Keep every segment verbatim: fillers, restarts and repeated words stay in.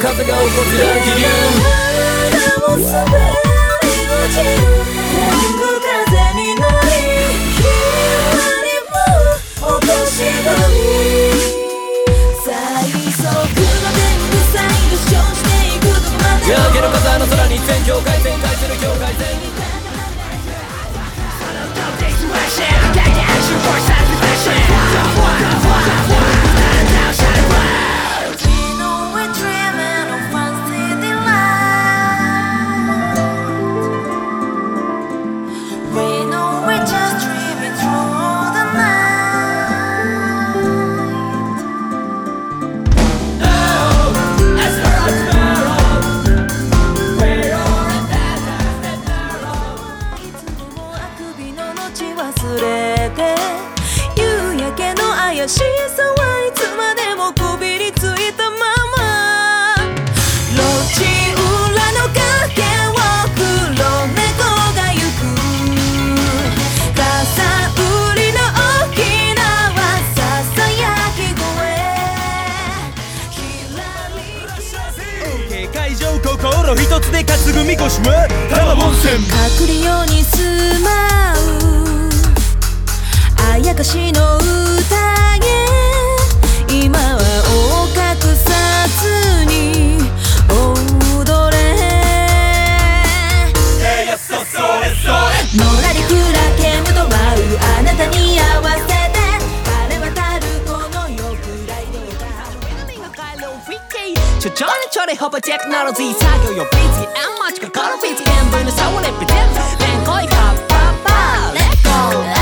風が起こす乱気流体を滑り落ちる吹く風に乗り気はにも落とし込み最速の天狗サイド主張していくどこまでも夜明けの風の空に全境界旋回する境界線に忘れて夕焼けの怪しさはいつまでもこびりついたまま路地裏の影を黒猫が行く傘売りの沖縄ささやき声ひらり会場心一つで担ぐみこしは玉温泉隠れように住まうあやかしの歌へ今はを隠さずに踊れのらりくらけむと舞うあなたに合わせて晴れ渡るこの夜くらいどうかちょちょりちょりほぼテクノロジー作業よビーツあんまちかカロリー全部のサウレピテンめんこいパッパッパーレッゴー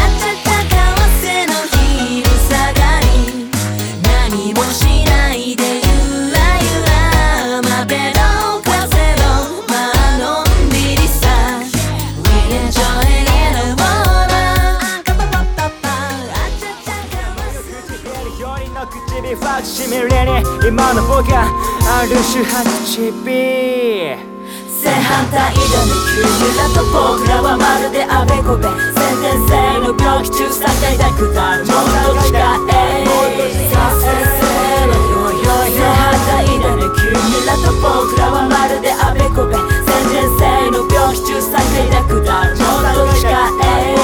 唇ファクシミレに今の僕がある種はちび正反対だね急にだと僕らはまるであべこべ先天性の病気中最大だくだるものと違え先生のよいよい正反対だね急にだと僕らはまるであべこべ先天性の病気中最大だくだるものと違え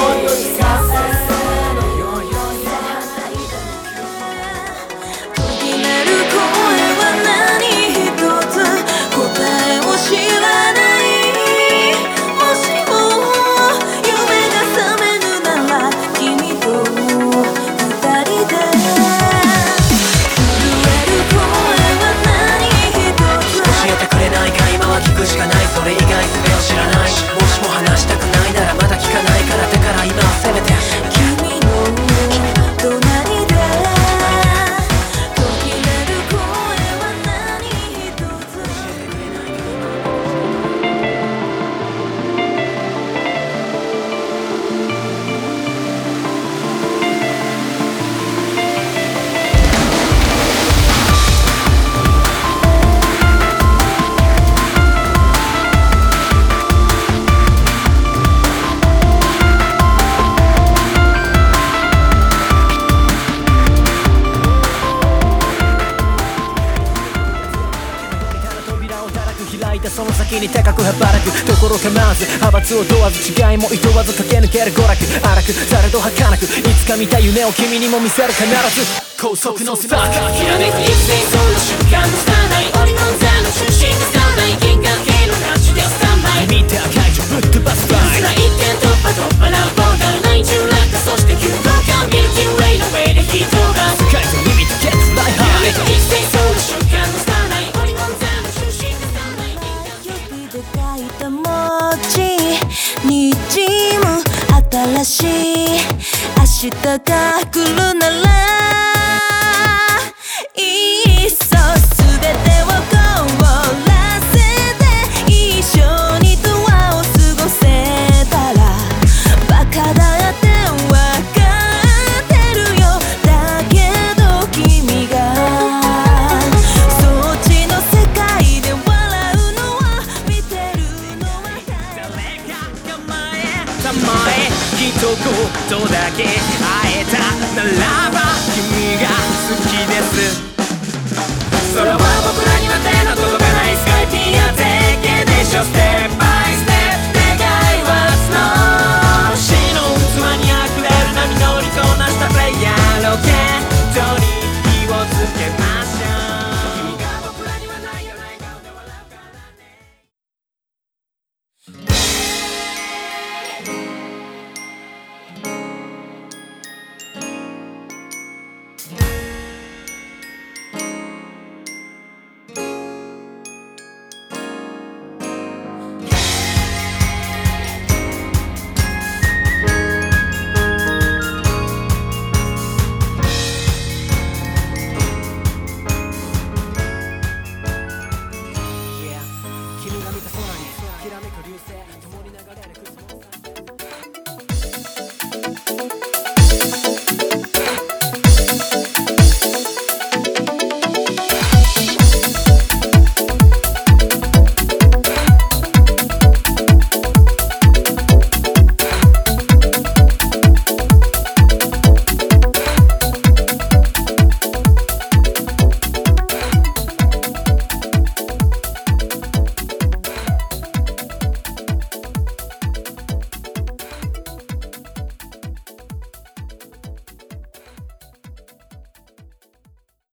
しかないそれ以外全てを知らないしもしも話したくないならまだ聞かないからだから今はせめて君の隣で途切れる声は何一つ開いたその先に高く羽ばたくところ構わず派閥を問わず違いもいとわず駆け抜ける娯楽荒くされど儚くいつか見た夢を君にも見せる必ず高速のスパーカーきらめく一斉その瞬間のスターナイオリコン座の中心がスタンバイ銀河系のラッシュでスタンバイ見て赤いジョぶっ飛ばすバイ一点突破突破なボーダー内中落下そして急降下ミルキーウェイのウェイで人が世界とリミットゲッツライハーきらめく一斉その瞬間のスターナイオリコン座の中心がスタンバイ指で書いた文字にじむ新しい明日が来るならいっそ全てを凍らせて一緒にドアを過ごせたらバカだってわかってるよだけど君がそっちの世界で笑うのは見てるのは誰か構えたまえ一言だけ